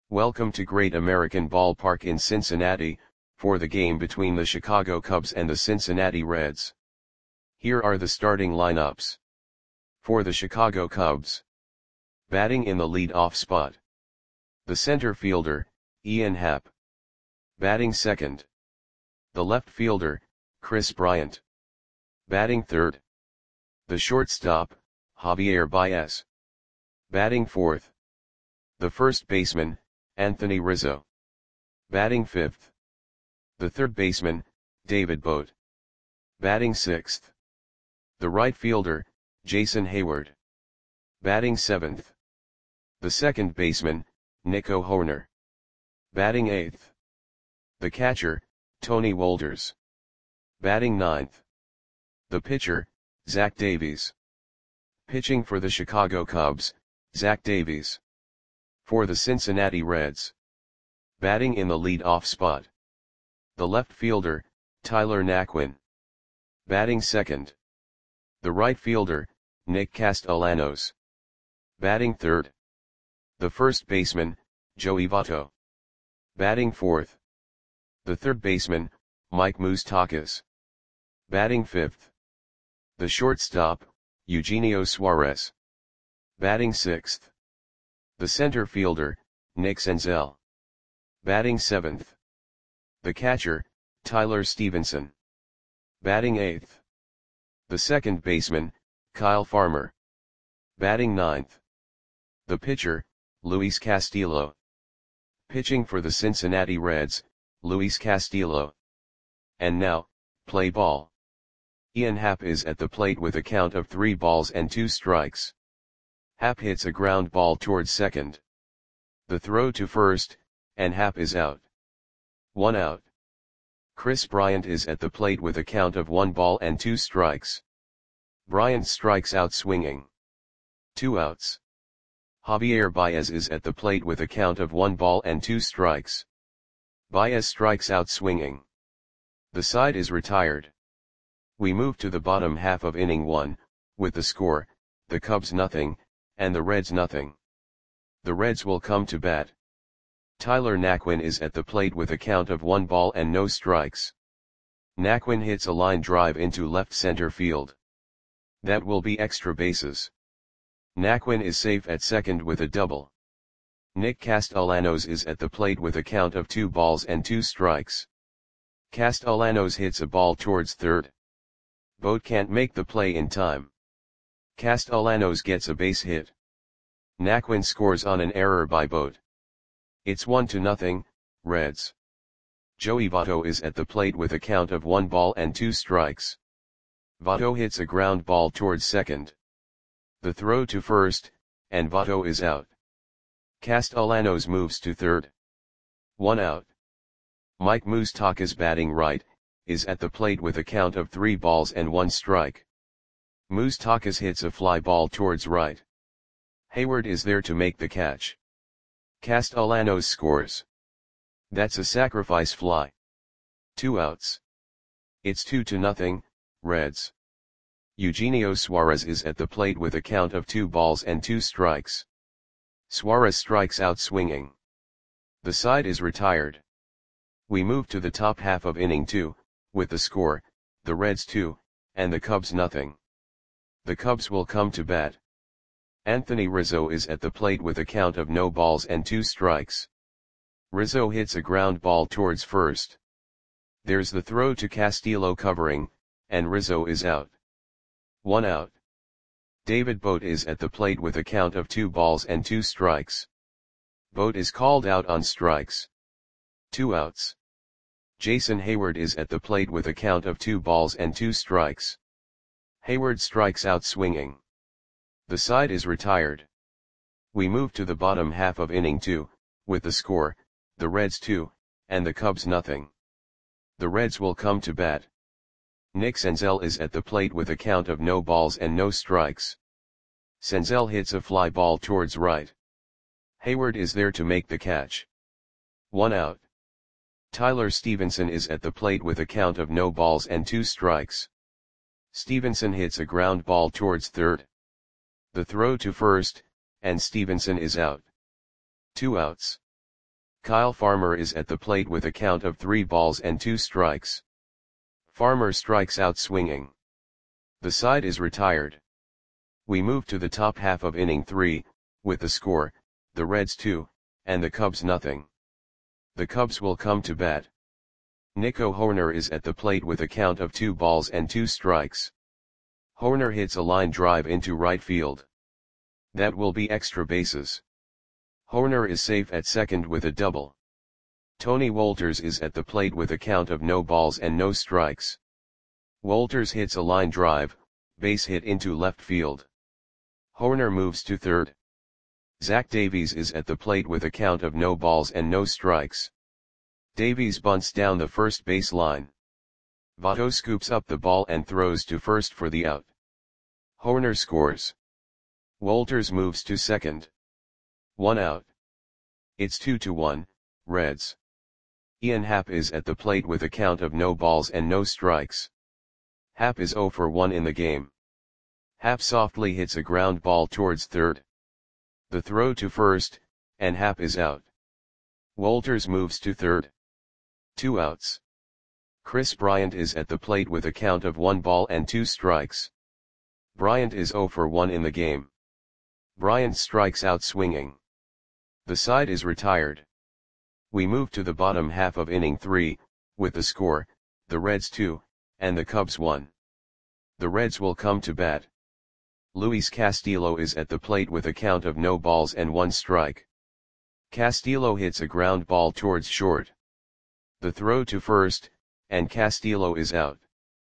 Welcome to Great American Ballpark in Cincinnati, for the game between the Chicago Cubs and the Cincinnati Reds. Here are the starting lineups. For the Chicago Cubs. Batting in the lead-off spot. The center fielder, Ian Happ. Batting second. The left fielder, Kris Bryant. Batting third. The shortstop, Javier Baez. Batting fourth. The first baseman, Anthony Rizzo. Batting fifth. The third baseman, David Bote. Batting sixth. The right fielder, Jason Heyward. Batting seventh. The second baseman, Nico Hoerner. Batting eighth. The catcher, Tony Wolders. Batting ninth. The pitcher, Zach Davies. Pitching for the Chicago Cubs, Zach Davies. For the Cincinnati Reds. Batting in the lead-off spot. The left fielder, Tyler Naquin. Batting second. The right fielder, Nick Castellanos. Batting third. The first baseman, Joey Votto. Batting fourth. The third baseman, Mike Moustakas. Batting fifth. The shortstop, Eugenio Suarez. Batting sixth. The center fielder, Nick Senzel. Batting seventh. The catcher, Tyler Stevenson. Batting eighth. The second baseman, Kyle Farmer. Batting ninth. The pitcher, Luis Castillo. Pitching for the Cincinnati Reds, Luis Castillo. And now, play ball. Ian Happ is at the plate with a count of 3 balls and 2 strikes. Happ hits a ground ball towards second. The throw to first, and Happ is out. 1 out. Kris Bryant is at the plate with a count of 1 ball and 2 strikes. Bryant strikes out swinging. 2 outs. Javier Baez is at the plate with a count of 1 ball and 2 strikes. Baez strikes out swinging. The side is retired. We move to the bottom half of inning 1, with the score, the Cubs nothing, and the Reds nothing. The Reds will come to bat. Tyler Naquin is at the plate with a count of 1 ball and no strikes. Naquin hits a line drive into left center field. That will be extra bases. Naquin is safe at second with a double. Nick Castellanos is at the plate with a count of 2 balls and 2 strikes. Castellanos hits a ball towards third. Bote can't make the play in time. Castellanos gets a base hit. Naquin scores on an error by Bote. It's 1-0, Reds. Joey Votto is at the plate with a count of 1 ball and 2 strikes. Votto hits a ground ball towards second. The throw to first, and Votto is out. Castellanos moves to third. 1 out. Mike Moustakas, batting right, is at the plate with a count of 3 balls and 1 strike. Moustakas hits a fly ball towards right. Heyward is there to make the catch. Castellanos scores. That's a sacrifice fly. 2 outs. It's 2-0, Reds. Eugenio Suarez is at the plate with a count of 2 balls and 2 strikes. Suarez strikes out swinging. The side is retired. We move to the top half of inning 2, with the score, the Reds 2, and the Cubs nothing. The Cubs will come to bat. Anthony Rizzo is at the plate with a count of no balls and 2 strikes. Rizzo hits a ground ball towards first. There's the throw to Castillo covering, and Rizzo is out. 1 out. David Bote is at the plate with a count of 2 balls and 2 strikes. Bote is called out on strikes. 2 outs. Jason Heyward is at the plate with a count of 2 balls and 2 strikes. Heyward strikes out swinging. The side is retired. We move to the bottom half of inning 2, with the score, the Reds 2, and the Cubs nothing. The Reds will come to bat. Nick Senzel is at the plate with a count of no balls and no strikes. Senzel hits a fly ball towards right. Heyward is there to make the catch. 1 out. Tyler Stevenson is at the plate with a count of no balls and 2 strikes. Stevenson hits a ground ball towards third. The throw to first, and Stevenson is out. 2 outs. Kyle Farmer is at the plate with a count of 3 balls and 2 strikes. Farmer strikes out swinging. The side is retired. We move to the top half of inning 3, with the score, the Reds 2, and the Cubs nothing. The Cubs will come to bat. Nico Hoerner is at the plate with a count of 2 balls and 2 strikes. Hoerner hits a line drive into right field. That will be extra bases. Hoerner is safe at second with a double. Tony Wolters is at the plate with a count of no balls and no strikes. Wolters hits a line drive, base hit into left field. Hoerner moves to third. Zach Davies is at the plate with a count of no balls and no strikes. Davies bunts down the first base line. Votto scoops up the ball and throws to first for the out. Hoerner scores. Wolters moves to second. 1 out. It's 2-1, Reds. Ian Happ is at the plate with a count of no balls and no strikes. Happ is 0 for 1 in the game. Happ softly hits a ground ball towards third. The throw to first, and Happ is out. Wolters moves to third. 2 outs. Chris Bryant is at the plate with a count of 1 ball and 2 strikes. Bryant is 0 for 1 in the game. Bryant strikes out swinging. The side is retired. We move to the bottom half of inning 3, with the score, the Reds 2, and the Cubs 1. The Reds will come to bat. Luis Castillo is at the plate with a count of no balls and 1 strike. Castillo hits a ground ball towards short. The throw to first, and Castillo is out.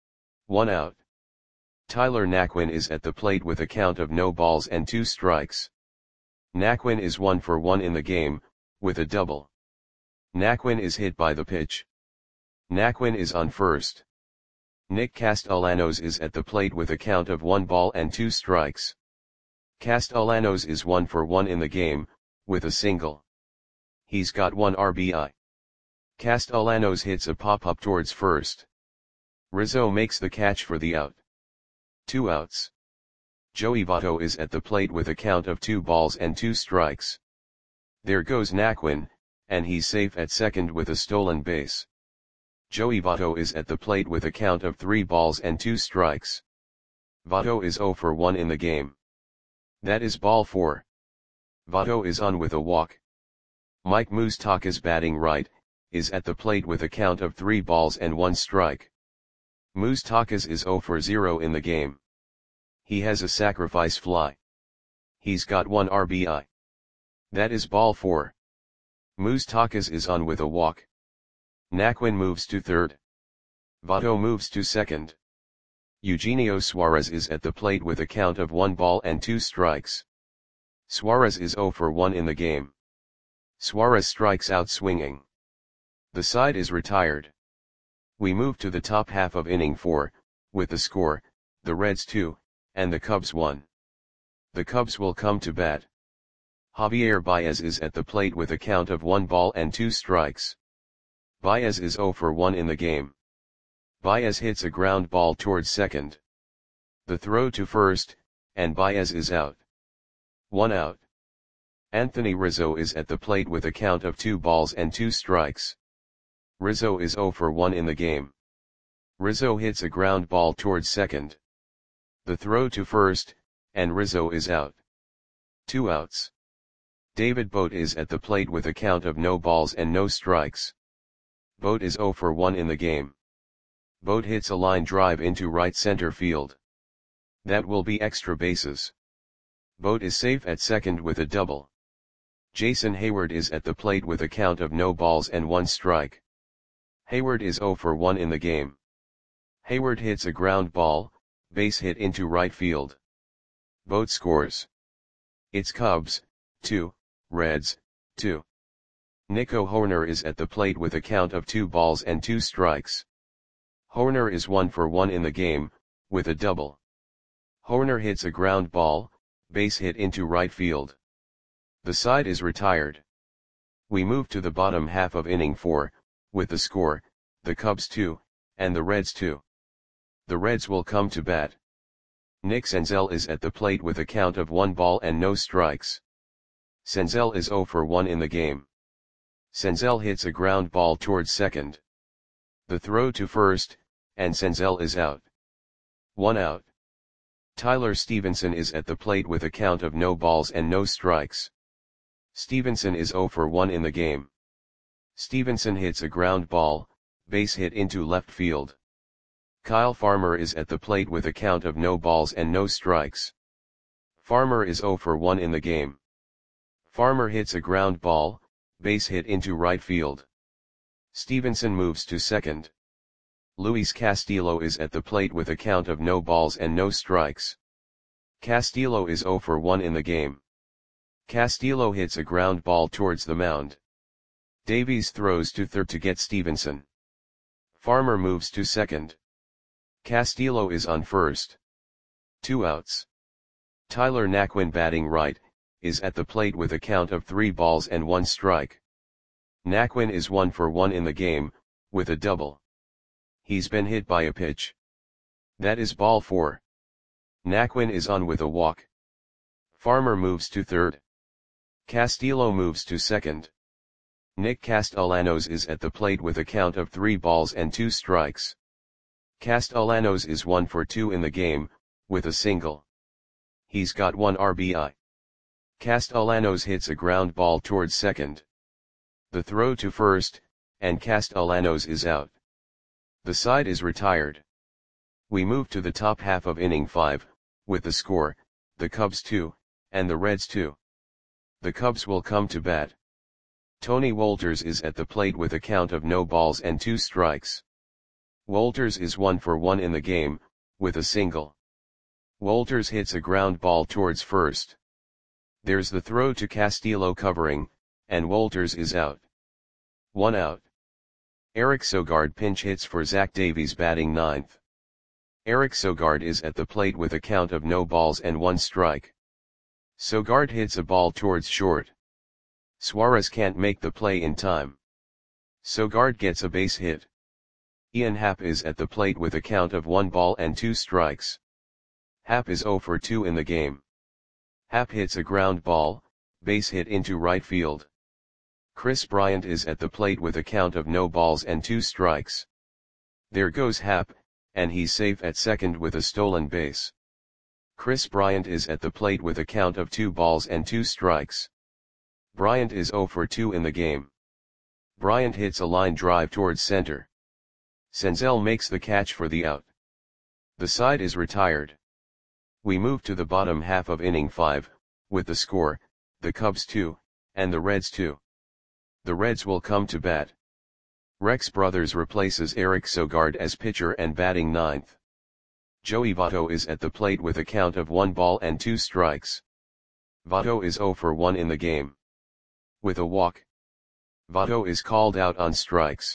1 out. Tyler Naquin is at the plate with a count of no balls and 2 strikes. Naquin is 1 for 1 in the game, with a double. Naquin is hit by the pitch. Naquin is on first. Nick Castellanos is at the plate with a count of 1 ball and 2 strikes. Castellanos is 1 for 1 in the game, with a single. He's got 1 RBI. Castellanos hits a pop-up towards first. Rizzo makes the catch for the out. 2 outs. Joey Votto is at the plate with a count of 2 balls and 2 strikes. There goes Naquin, and he's safe at second with a stolen base. Joey Votto is at the plate with a count of 3 balls and 2 strikes. Votto is 0 for 1 in the game. That is ball 4. Votto is on with a walk. Mike Moustakas, batting right, is at the plate with a count of 3 balls and 1 strike. Moustakas is 0 for 0 in the game. He has a sacrifice fly. He's got 1 RBI. That is ball 4. Moustakas is on with a walk. Naquin moves to third. Votto moves to second. Eugenio Suarez is at the plate with a count of 1 ball and 2 strikes. Suarez is 0 for 1 in the game. Suarez strikes out swinging. The side is retired. We move to the top half of inning 4, with the score, the Reds 2, and the Cubs 1. The Cubs will come to bat. Javier Baez is at the plate with a count of 1 ball and 2 strikes. Baez is 0 for 1 in the game. Baez hits a ground ball towards second. The throw to first, and Baez is out. 1 out. Anthony Rizzo is at the plate with a count of 2 balls and 2 strikes. Rizzo is 0 for 1 in the game. Rizzo hits a ground ball towards second. The throw to first, and Rizzo is out. 2 outs. David Bote is at the plate with a count of no balls and no strikes. Bote is 0 for 1 in the game. Bote hits a line drive into right center field. That will be extra bases. Bote is safe at second with a double. Jason Hayward is at the plate with a count of no balls and 1 strike. Hayward is 0 for 1 in the game. Hayward hits a ground ball, base hit into right field. Bote scores. It's Cubs, 2, Reds, 2. Nico Hoerner is at the plate with a count of 2 balls and 2 strikes. Hoerner is 1 for 1 in the game, with a double. Hoerner hits a ground ball, base hit into right field. The side is retired. We move to the bottom half of inning 4, with the score, the Cubs 2, and the Reds 2. The Reds will come to bat. Nick Senzel is at the plate with a count of 1 ball and no strikes. Senzel is 0 for 1 in the game. Senzel hits a ground ball towards second. The throw to first, and Senzel is out. 1 out. Tyler Stevenson is at the plate with a count of no balls and no strikes. Stevenson is 0 for 1 in the game. Stevenson hits a ground ball, base hit into left field. Kyle Farmer is at the plate with a count of no balls and no strikes. Farmer is 0 for 1 in the game. Farmer hits a ground ball, base hit into right field. Stevenson moves to second. Luis Castillo is at the plate with a count of no balls and no strikes. Castillo is 0 for 1 in the game. Castillo hits a ground ball towards the mound. Davies throws to third to get Stevenson. Farmer moves to second. Castillo is on first. 2 outs. Tyler Naquin, batting right, is at the plate with a count of 3 balls and 1 strike. Naquin is 1 for 1 in the game, with a double. He's been hit by a pitch. That is ball 4. Naquin is on with a walk. Farmer moves to third. Castillo moves to second. Nick Castellanos is at the plate with a count of 3 balls and 2 strikes. Castellanos is 1 for 2 in the game, with a single. He's got 1 RBI. Castellanos hits a ground ball towards second. The throw to first, and Castellanos is out. The side is retired. We move to the top half of inning 5, with the score, the Cubs 2, and the Reds 2. The Cubs will come to bat. Tony Wolters is at the plate with a count of no balls and 2 strikes. Wolters is 1 for 1 in the game, with a single. Wolters hits a ground ball towards first. There's the throw to Castillo covering, and Wolters is out. 1 out. Eric Sogard pinch hits for Zach Davies, batting ninth. Eric Sogard is at the plate with a count of no balls and 1 strike. Sogard hits a ball towards short. Suarez can't make the play in time. Sogard gets a base hit. Ian Happ is at the plate with a count of 1 ball and 2 strikes. Happ is 0 for 2 in the game. Happ hits a ground ball, base hit into right field. Chris Bryant is at the plate with a count of no balls and 2 strikes. There goes Happ, and he's safe at second with a stolen base. Chris Bryant is at the plate with a count of 2 balls and 2 strikes. Bryant is 0 for 2 in the game. Bryant hits a line drive towards center. Senzel makes the catch for the out. The side is retired. We move to the bottom half of inning 5, with the score, the Cubs 2, and the Reds 2. The Reds will come to bat. Rex Brothers replaces Eric Sogard as pitcher and batting ninth. Joey Votto is at the plate with a count of 1 ball and 2 strikes. Votto is 0 for 1 in the game. With a walk. Votto is called out on strikes.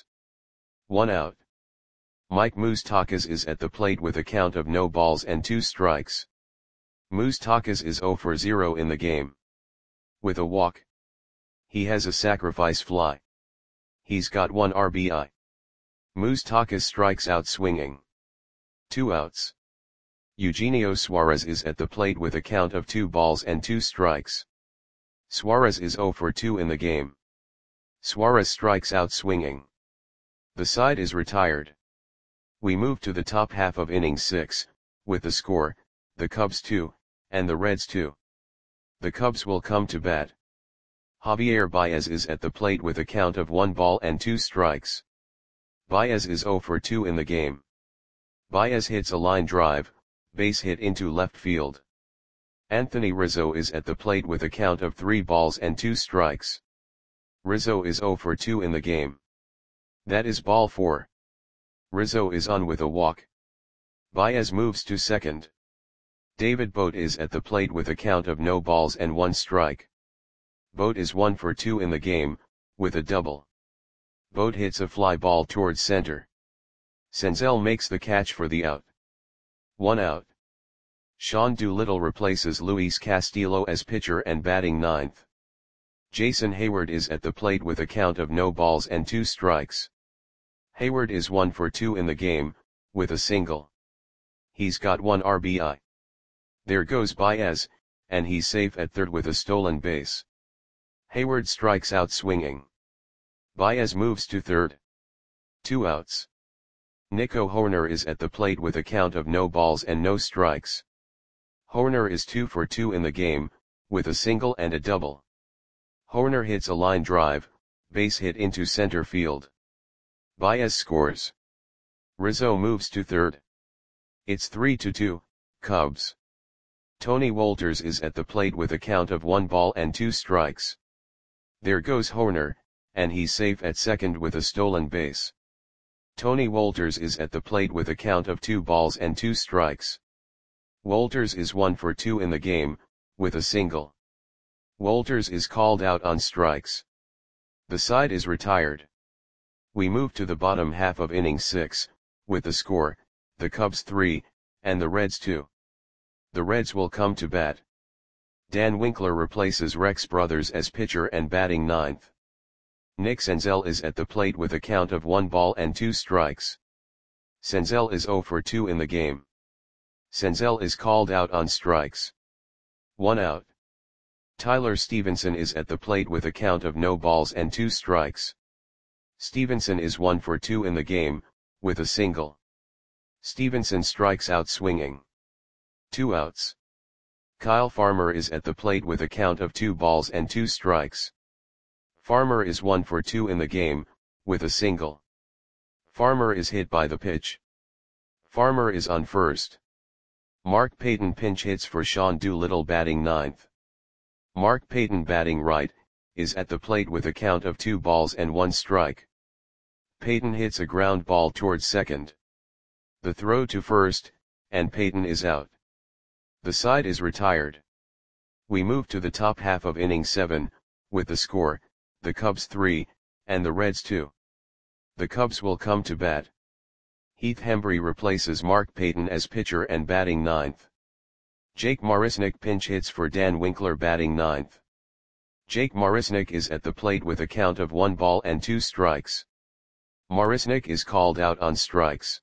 1 out. Mike Moustakas is at the plate with a count of no balls and 2 strikes. Moustakas is 0 for 0 in the game. With a walk. He has a sacrifice fly. He's got 1 RBI. Moustakas strikes out swinging. 2 outs. Eugenio Suarez is at the plate with a count of 2 balls and 2 strikes. Suarez is 0 for 2 in the game. Suarez strikes out swinging. The side is retired. We move to the top half of inning 6, with the score, the Cubs 2, and the Reds 2. The Cubs will come to bat. Javier Baez is at the plate with a count of 1 ball and 2 strikes. Baez is 0 for 2 in the game. Baez hits a line drive, base hit into left field. Anthony Rizzo is at the plate with a count of 3 balls and 2 strikes. Rizzo is 0 for 2 in the game. That is ball 4. Rizzo is on with a walk. Baez moves to second. David Bote is at the plate with a count of no balls and 1 strike. Bote is 1 for 2 in the game, with a double. Bote hits a fly ball towards center. Senzel makes the catch for the out. 1 out. Sean Doolittle replaces Luis Castillo as pitcher and batting ninth. Jason Hayward is at the plate with a count of no balls and 2 strikes. Hayward is 1 for 2 in the game, with a single. He's got 1 RBI. There goes Baez, and he's safe at third with a stolen base. Hayward strikes out swinging. Baez moves to third. 2 outs. Nico Hoerner is at the plate with a count of no balls and no strikes. Hoerner is 2 for 2 in the game, with a single and a double. Hoerner hits a line drive, base hit into center field. Baez scores. Rizzo moves to third. It's 3-2, Cubs. Tony Wolters is at the plate with a count of 1 ball and 2 strikes. There goes Hoerner, and he's safe at second with a stolen base. Tony Wolters is at the plate with a count of 2 balls and 2 strikes. Wolters is 1 for 2 in the game, with a single. Wolters is called out on strikes. The side is retired. We move to the bottom half of inning 6, with the score, the Cubs 3, and the Reds 2. The Reds will come to bat. Dan Winkler replaces Rex Brothers as pitcher and batting ninth. Nick Senzel is at the plate with a count of 1 ball and 2 strikes. Senzel is 0 for 2 in the game. Senzel is called out on strikes. 1 out. Tyler Stevenson is at the plate with a count of no balls and 2 strikes. Stevenson is 1 for 2 in the game, with a single. Stevenson strikes out swinging. 2 outs. Kyle Farmer is at the plate with a count of 2 balls and 2 strikes. Farmer is 1 for 2 in the game, with a single. Farmer is hit by the pitch. Farmer is on first. Mark Payton pinch hits for Sean Doolittle batting ninth. Mark Payton batting right, is at the plate with a count of 2 balls and 1 strike. Payton hits a ground ball towards second. The throw to first, and Payton is out. The side is retired. We move to the top half of inning 7, with the score, the Cubs 3, and the Reds 2. The Cubs will come to bat. Heath Hembree replaces Mark Payton as pitcher and batting ninth. Jake Marisnick pinch hits for Dan Winkler batting ninth. Jake Marisnick is at the plate with a count of 1 ball and 2 strikes. Marisnick is called out on strikes.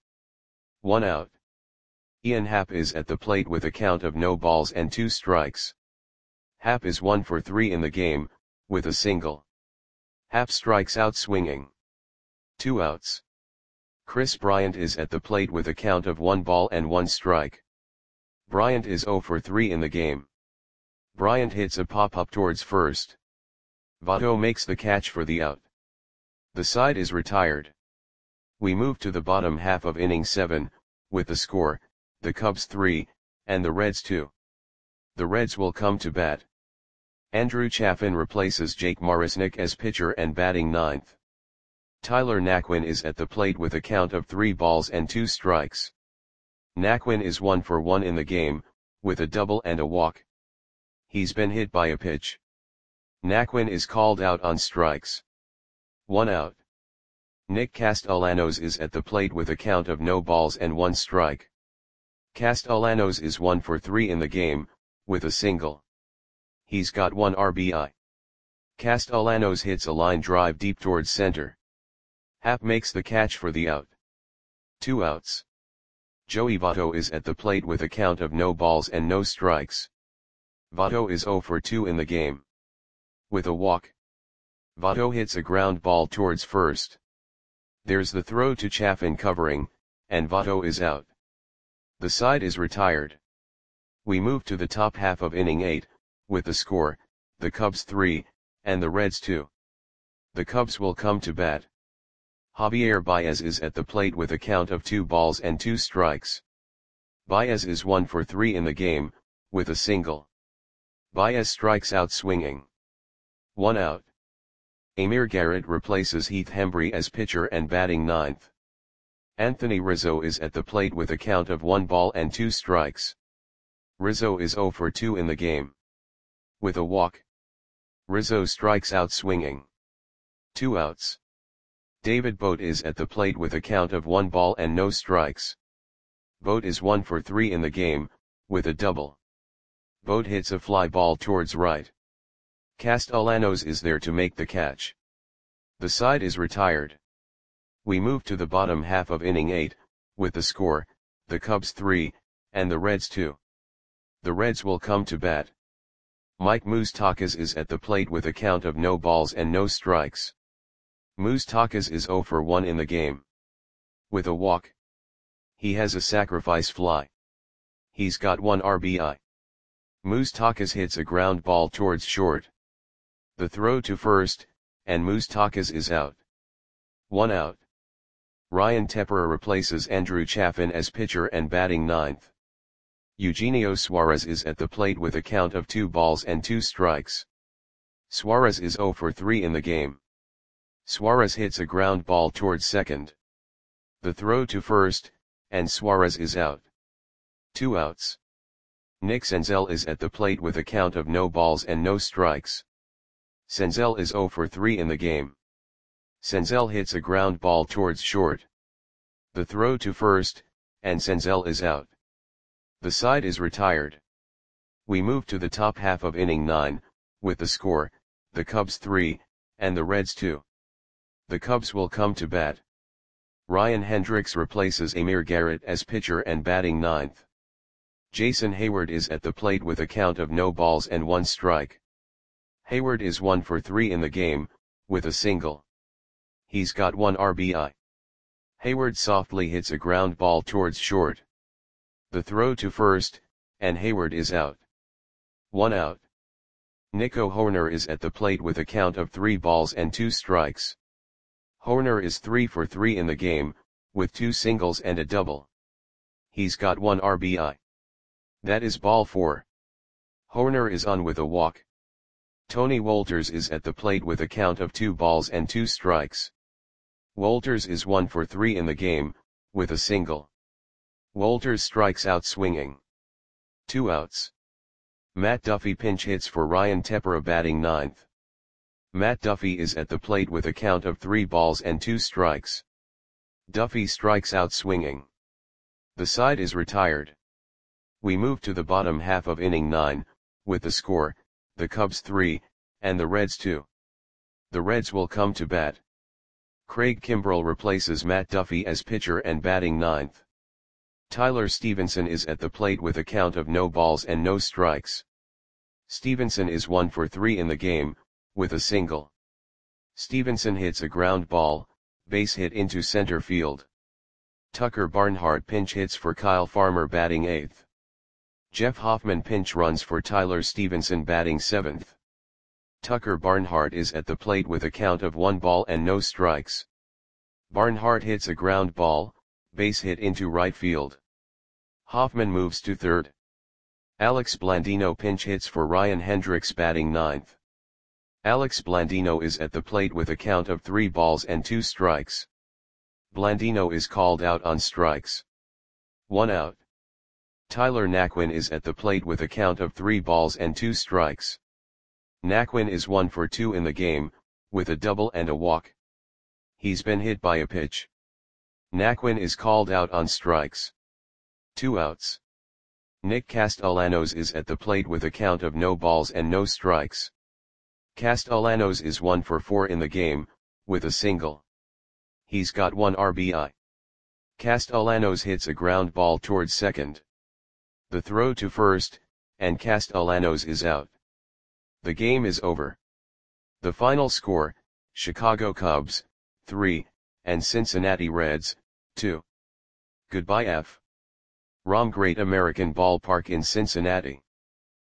1 out. Ian Happ is at the plate with a count of no balls and 2 strikes. Happ is 1 for 3 in the game, with a single. Happ strikes out swinging. 2 outs. Chris Bryant is at the plate with a count of 1 ball and 1 strike. Bryant is 0 for 3 in the game. Bryant hits a pop-up towards first. Votto makes the catch for the out. The side is retired. We move to the bottom half of inning 7, with the score, the Cubs 3, and the Reds 2. The Reds will come to bat. Andrew Chafin replaces Jake Marisnick as pitcher and batting ninth. Tyler Naquin is at the plate with a count of 3 balls and 2 strikes. Naquin is 1 for 1 in the game, with a double and a walk. He's been hit by a pitch. Naquin is called out on strikes. 1 out. Nick Castellanos is at the plate with a count of no balls and 1 strike. Castellanos is 1 for 3 in the game, with a single. He's got 1 RBI. Castellanos hits a line drive deep towards center. Happ makes the catch for the out. 2 outs. Joey Votto is at the plate with a count of no balls and no strikes. Votto is 0 for 2 in the game. With a walk. Votto hits a ground ball towards first. There's the throw to Chafin covering, and Votto is out. The side is retired. We move to the top half of inning 8, with the score, the Cubs 3, and the Reds 2. The Cubs will come to bat. Javier Baez is at the plate with a count of 2 balls and 2 strikes. Baez is 1 for 3 in the game, with a single. Baez strikes out swinging. 1 out. Amir Garrett replaces Heath Hembree as pitcher and batting ninth. Anthony Rizzo is at the plate with a count of 1 ball and 2 strikes. Rizzo is 0 for 2 in the game. With a walk. Rizzo strikes out swinging. 2 outs. David Bote is at the plate with a count of 1 ball and no strikes. Bote is 1 for 3 in the game, with a double. Bote hits a fly ball towards right. Castellanos is there to make the catch. The side is retired. We move to the bottom half of inning 8, with the score, the Cubs 3, and the Reds 2. The Reds will come to bat. Mike Moustakas is at the plate with a count of no balls and no strikes. Moustakas is 0 for 1 in the game. With a walk. He has a sacrifice fly. He's got 1 RBI. Moustakas hits a ground ball towards short. The throw to first, and Moustakas is out. 1 out. Ryan Tepera replaces Andrew Chaffin as pitcher and batting ninth. Eugenio Suarez is at the plate with a count of 2 balls and 2 strikes. Suarez is 0 for 3 in the game. Suarez hits a ground ball towards second. The throw to first, and Suarez is out. 2 outs. Nick Senzel is at the plate with a count of no balls and no strikes. Senzel is 0 for 3 in the game. Senzel hits a ground ball towards short. The throw to first, and Senzel is out. The side is retired. We move to the top half of inning 9, with the score, the Cubs 3, and the Reds 2. The Cubs will come to bat. Ryan Hendricks replaces Amir Garrett as pitcher and batting ninth. Jason Hayward is at the plate with a count of no balls and 1 strike. Hayward is 1 for 3 in the game, with a single. He's got 1 RBI. Hayward softly hits a ground ball towards short. The throw to first, and Hayward is out. 1 out. Nico Hoerner is at the plate with a count of 3 balls and 2 strikes. Hoerner is 3 for 3 in the game, with 2 singles and a double. He's got 1 RBI. That is ball 4. Hoerner is on with a walk. Tony Wolters is at the plate with a count of 2 balls and 2 strikes. Wolters is 1 for 3 in the game, with a single. Wolters strikes out swinging. 2 outs. Matt Duffy pinch hits for Ryan Tepera batting ninth. Matt Duffy is at the plate with a count of 3 balls and 2 strikes. Duffy strikes out swinging. The side is retired. We move to the bottom half of inning 9, with the score, the Cubs 3, and the Reds 2. The Reds will come to bat. Craig Kimbrell replaces Matt Duffy as pitcher and batting ninth. Tyler Stevenson is at the plate with a count of no balls and no strikes. Stevenson is 1 for 3 in the game, with a single. Stevenson hits a ground ball, base hit into center field. Tucker Barnhart pinch hits for Kyle Farmer batting 8th. Jeff Hoffman pinch runs for Tyler Stevenson batting 7th. Tucker Barnhart is at the plate with a count of 1 ball and no strikes. Barnhart hits a ground ball, base hit into right field. Hoffman moves to third. Alex Blandino pinch hits for Ryan Hendricks batting ninth. Alex Blandino is at the plate with a count of 3 balls and 2 strikes. Blandino is called out on strikes. 1 out. Tyler Naquin is at the plate with a count of 3 balls and 2 strikes. Naquin is 1 for 2 in the game, with a double and a walk. He's been hit by a pitch. Naquin is called out on strikes. 2 outs. Nick Castellanos is at the plate with a count of no balls and no strikes. Castellanos is 1 for 4 in the game, with a single. He's got 1 RBI. Castellanos hits a ground ball towards second. The throw to first, and Castellanos is out. The game is over. The final score, Chicago Cubs, 3, and Cincinnati Reds, 2. Goodbye F. Rom Great American Ballpark in Cincinnati.